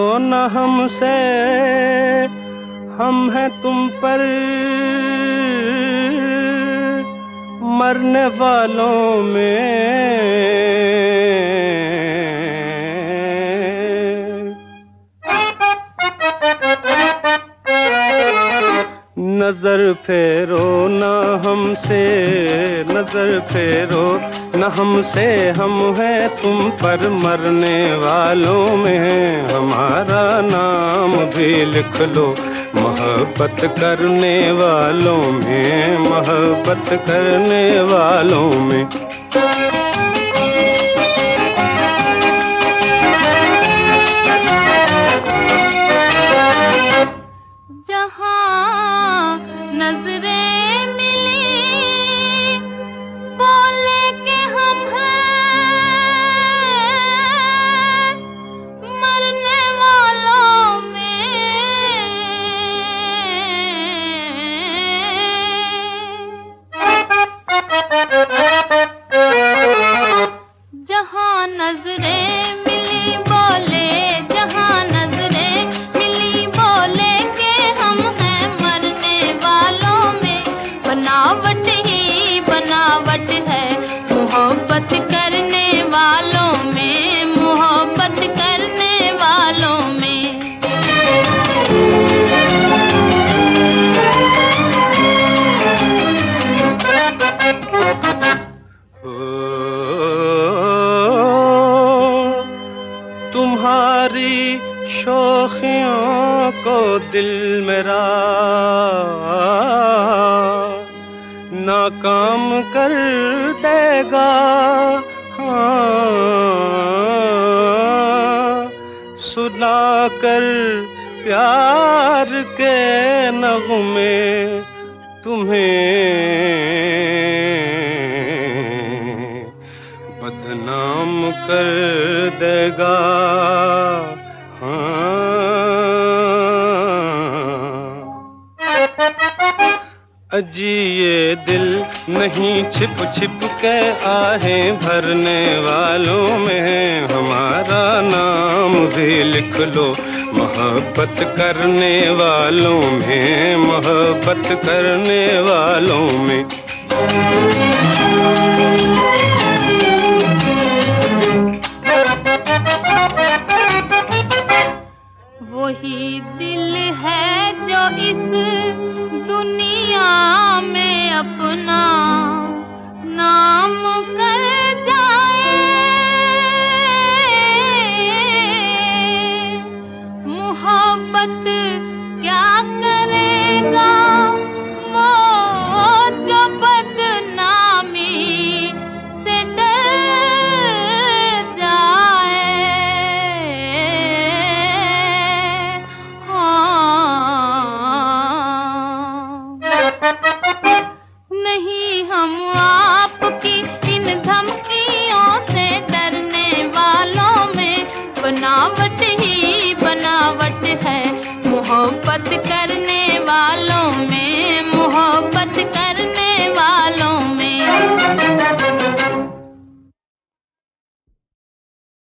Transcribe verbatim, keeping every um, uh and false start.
न हमसे, हम हैं तुम पर मरने वालों में। नजर फेरो न हमसे, नजर फेरो न हमसे, हम हैं तुम पर मरने वालों में। हमारा नाम भी लिख लो मोहब्बत करने वालों में, मोहब्बत करने वालों में। नजरें मिली बोले कि हम हैं मरने वालों में। जहाँ नजरें मिली बोले, जहाँ नजरें मिली बोले कि हम हैं मरने वालों में। बनावट ही बनावट है मोहब्बत करने वालों में, मोहब्बत करने वालों में। तुम्हारी शोखियों को दिल मेरा नाकाम कर देगा। हाँ, सुनाकर प्यार के नगमे तुम्हें बदनाम कर देगा। हाँ, अजी ये दिल नहीं छिप छिप के आहें भरने वालों में। हमारा नाम भी लिख लो मोहब्बत करने वालों में, मोहब्बत करने वालों में। वही दिल है जो इस दुनिया में अपना नाम कर जाए। मोहब्बत क्या करेगा